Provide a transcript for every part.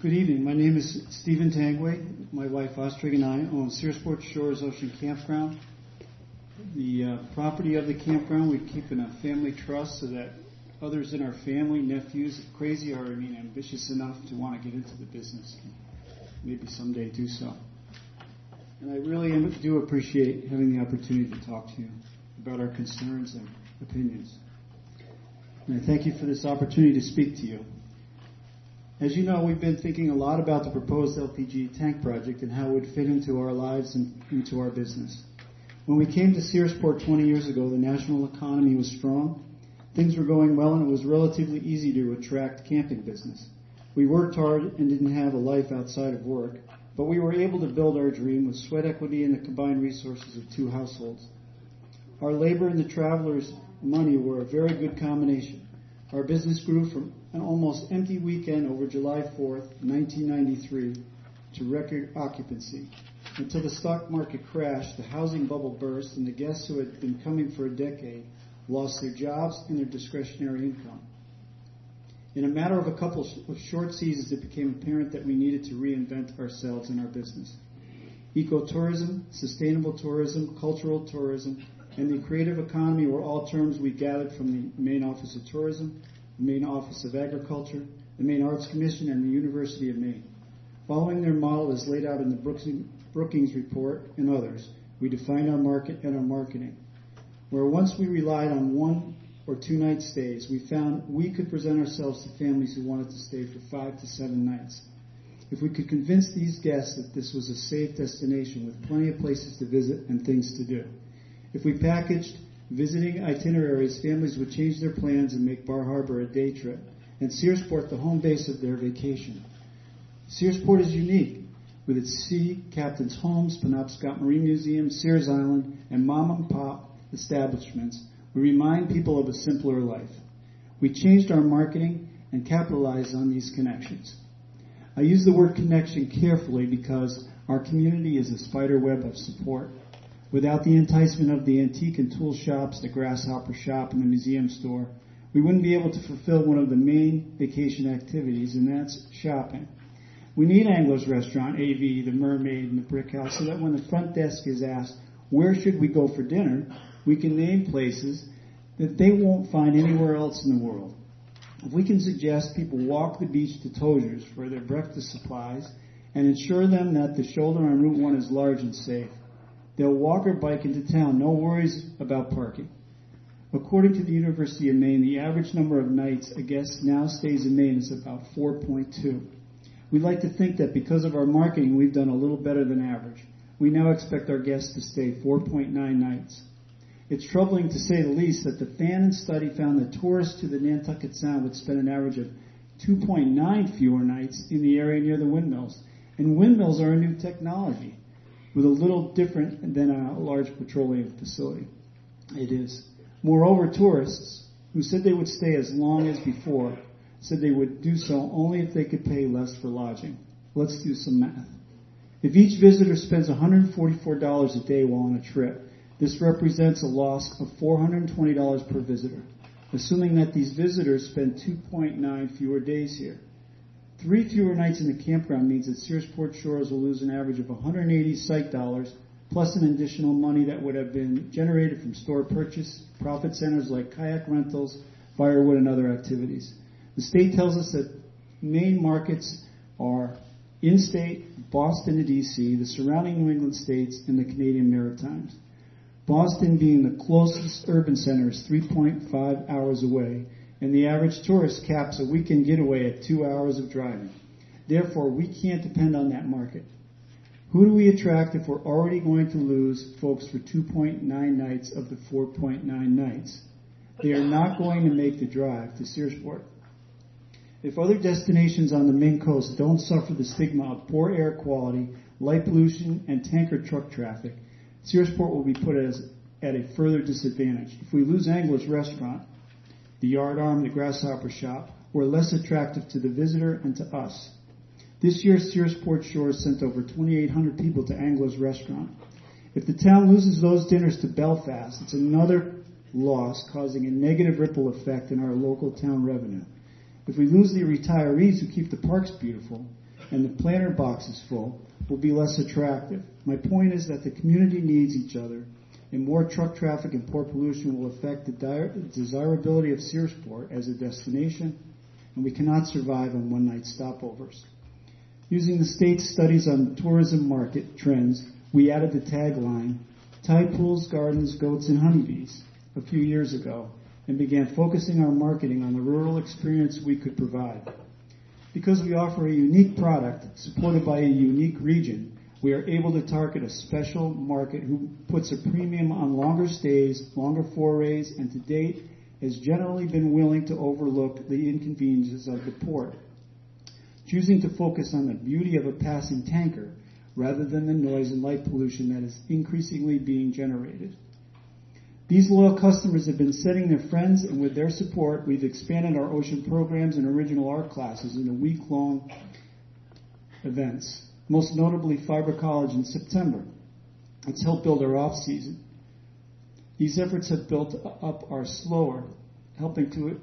Good evening. My name is Stephen Tangway. My wife Ostrig and I own Searsport Shores Ocean Campground. The property of the campground we keep in a family trust so that others in our family, nephews, crazy or ambitious enough to want to get into the business can maybe someday do so. And I really do appreciate having the opportunity to talk to you about our concerns and opinions. And I thank you for this opportunity to speak to you. As you know, we've been thinking a lot about the proposed LPG tank project and how it would fit into our lives and into our business. When we came to Searsport 20 years ago, the national economy was strong, things were going well, and it was relatively easy to attract camping business. We worked hard and didn't have a life outside of work, but we were able to build our dream with sweat equity and the combined resources of two households. Our labor and the travelers' money were a very good combination. Our business grew from an almost empty weekend over July 4th, 1993, to record occupancy. Until the stock market crashed, the housing bubble burst, and the guests who had been coming for a decade lost their jobs and their discretionary income. In a matter of a couple of short seasons, it became apparent that we needed to reinvent ourselves and our business. Ecotourism, sustainable tourism, cultural tourism, and the creative economy were all terms we gathered from the Maine Office of Tourism, the Maine Office of Agriculture, the Maine Arts Commission, and the University of Maine. Following their model as laid out in the Brookings Report and others, we defined our market and our marketing. Where once we relied on 1 or 2 night stays, we found we could present ourselves to families who wanted to stay for 5 to 7 nights. If we could convince these guests that this was a safe destination with plenty of places to visit and things to do. If we packaged visiting itineraries, families would change their plans and make Bar Harbor a day trip, and Searsport the home base of their vacation. Searsport is unique, with its sea, captain's homes, Penobscot Marine Museum, Sears Island, and mom-and-pop establishments. We remind people of a simpler life. We changed our marketing and capitalized on these connections. I use the word connection carefully because our community is a spider web of support. Without the enticement of the antique and tool shops, the grasshopper shop, and the museum store, we wouldn't be able to fulfill one of the main vacation activities, and that's shopping. We need Anglo's Restaurant, AV, the Mermaid, and the Brick House so that when the front desk is asked, where should we go for dinner, we can name places that they won't find anywhere else in the world. If we can suggest people walk the beach to Tozer's for their breakfast supplies and ensure them that the shoulder on Route 1 is large and safe, they'll walk or bike into town, no worries about parking. According to the University of Maine, the average number of nights a guest now stays in Maine is about 4.2. We'd like to think that because of our marketing, we've done a little better than average. We now expect our guests to stay 4.9 nights. It's troubling, to say the least, that the Fannin study found that tourists to the Nantucket Sound would spend an average of 2.9 fewer nights in the area near the windmills. And windmills are a new technology, with a little different than a large petroleum facility. It is. Moreover, tourists who said they would stay as long as before said they would do so only if they could pay less for lodging. Let's do some math. If each visitor spends $144 a day while on a trip, this represents a loss of $420 per visitor, assuming that these visitors spend 2.9 fewer days here. 3 fewer nights in the campground means that Searsport Shores will lose an average of 180 site dollars, plus an additional money that would have been generated from store purchase, profit centers like kayak rentals, firewood, and other activities. The state tells us that main markets are in-state, Boston to D.C., the surrounding New England states, and the Canadian Maritimes. Boston, being the closest urban center, is 3.5 hours away, and the average tourist caps a weekend getaway at 2 hours of driving. Therefore, we can't depend on that market. Who do we attract if we're already going to lose folks for 2.9 nights of the 4.9 nights? They are not going to make the drive to Searsport. If other destinations on the Maine coast don't suffer the stigma of poor air quality, light pollution, and tanker truck traffic, Searsport will be put at a further disadvantage. If we lose Angler's Restaurant, the Yard Arm, the Grasshopper Shop, we're less attractive to the visitor and to us. This year, Searsport Shores sent over 2,800 people to Angler's Restaurant. If the town loses those dinners to Belfast, it's another loss, causing a negative ripple effect in our local town revenue. If we lose the retirees who keep the parks beautiful, and the planter box is full, will be less attractive. My point is that the community needs each other, and more truck traffic and port pollution will affect the desirability of Searsport as a destination, and we cannot survive on one-night stopovers. Using the state's studies on tourism market trends, we added the tagline, Tide Pools, Gardens, Goats, and Honeybees, a few years ago, and began focusing our marketing on the rural experience we could provide. Because we offer a unique product supported by a unique region, we are able to target a special market who puts a premium on longer stays, longer forays, and to date has generally been willing to overlook the inconveniences of the port, choosing to focus on the beauty of a passing tanker rather than the noise and light pollution that is increasingly being generated. These loyal customers have been sending their friends, and with their support, we've expanded our ocean programs and original art classes into week-long events, most notably Fiber College in September. It's helped build our off-season. These efforts have built up our slower, helping to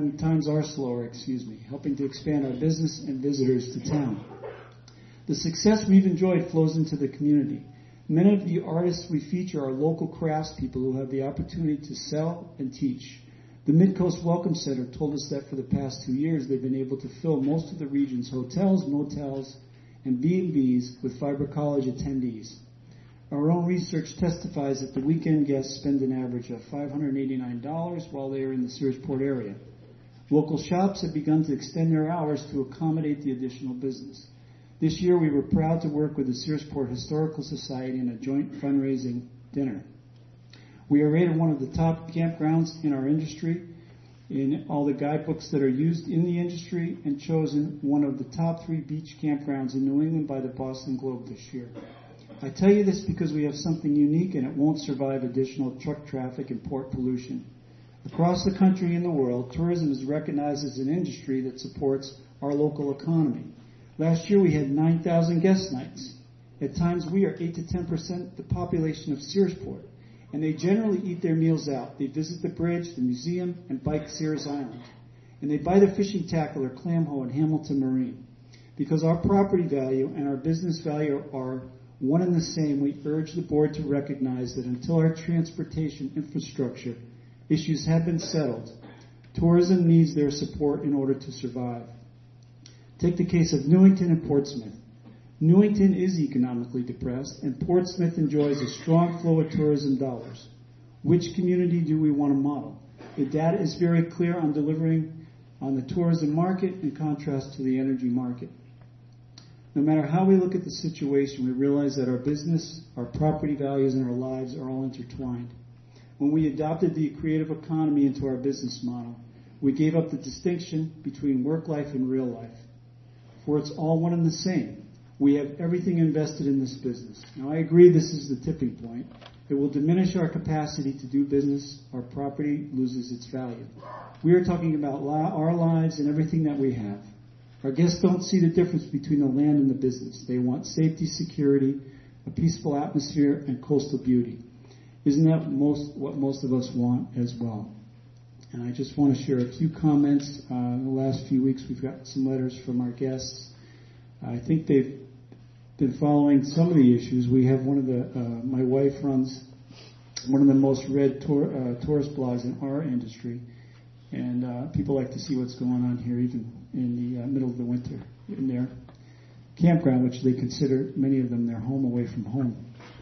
expand our business and visitors to town. The success we've enjoyed flows into the community. Many of the artists we feature are local craftspeople who have the opportunity to sell and teach. The Midcoast Welcome Center told us that for the past 2 years they've been able to fill most of the region's hotels, motels, and B&Bs with Fiber College attendees. Our own research testifies that the weekend guests spend an average of $589 while they are in the Searsport area. Local shops have begun to extend their hours to accommodate the additional business. This year we were proud to work with the Searsport Historical Society in a joint fundraising dinner. We are rated one of the top campgrounds in our industry in all the guidebooks that are used in the industry, and chosen one of the top 3 beach campgrounds in New England by the Boston Globe this year. I tell you this because we have something unique and it won't survive additional truck traffic and port pollution. Across the country and the world, tourism is recognized as an industry that supports our local economy. Last year we had 9,000 guest nights. At times we are 8 to 10% the population of Searsport, and they generally eat their meals out. They visit the bridge, the museum, and bike Sears Island. And they buy the fishing tackle or clam hoe in Hamilton Marine. Because our property value and our business value are one and the same, we urge the board to recognize that until our transportation infrastructure issues have been settled, tourism needs their support in order to survive. Take the case of Newington and Portsmouth. Newington is economically depressed, and Portsmouth enjoys a strong flow of tourism dollars. Which community do we want to model? The data is very clear on delivering on the tourism market in contrast to the energy market. No matter how we look at the situation, we realize that our business, our property values, and our lives are all intertwined. When we adopted the creative economy into our business model, we gave up the distinction between work life and real life. For it's all one and the same. We have everything invested in this business. Now, I agree this is the tipping point. It will diminish our capacity to do business. Our property loses its value. We are talking about our lives and everything that we have. Our guests don't see the difference between the land and the business. They want safety, security, a peaceful atmosphere, and coastal beauty. Isn't that what most of us want as well? And I just want to share a few comments. In the last few weeks, we've got some letters from our guests. I think they've been following some of the issues. We have one of the, my wife runs one of the most read tourist blogs in our industry. And people like to see what's going on here, even in the middle of the winter, in their campground, which they consider, many of them, their home away from home.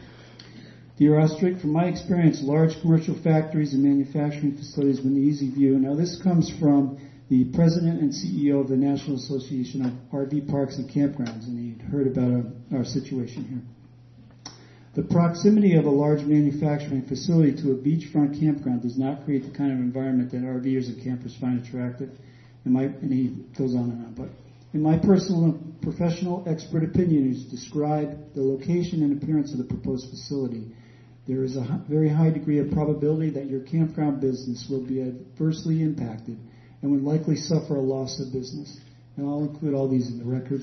Dear Ostrich, from my experience, large commercial factories and manufacturing facilities with an easy view. Now, this comes from the president and CEO of the National Association of RV Parks and Campgrounds, and he heard about our situation here. The proximity of a large manufacturing facility to a beachfront campground does not create the kind of environment that RVers and campers find attractive. And he goes on and on. But in my personal and professional expert opinion, is describe the location and appearance of the proposed facility. There is a very high degree of probability that your campground business will be adversely impacted and would likely suffer a loss of business. And I'll include all these in the record.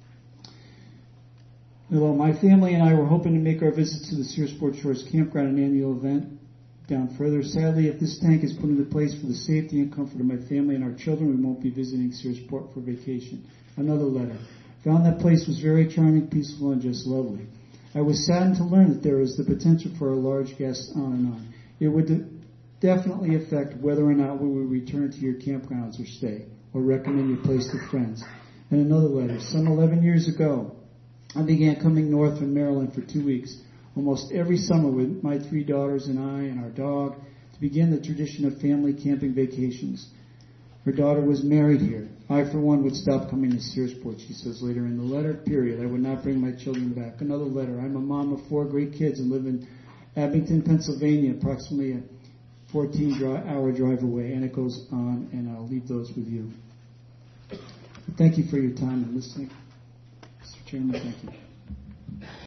Hello, my family and I were hoping to make our visit to the Searsport Shores Campground an annual event down further. Sadly, if this tank is put into place for the safety and comfort of my family and our children, we won't be visiting Searsport for vacation. Another letter. Found that place was very charming, peaceful, and just lovely. I was saddened to learn that there is the potential for a large guest on and on. It would definitely affect whether or not we will return to your campgrounds or stay, or recommend your place to friends. And another letter. Some 11 years ago, I began coming north from Maryland for 2 weeks, almost every summer with my 3 daughters and I and our dog, to begin the tradition of family camping vacations. Her daughter was married here. I, for one, would stop coming to Searsport, she says later in the letter, period. I would not bring my children back. Another letter. I'm a mom of 4 great kids and live in Abington, Pennsylvania, approximately a 14-hour drive away. And it goes on, and I'll leave those with you. Thank you for your time and listening. Mr. Chairman, thank you.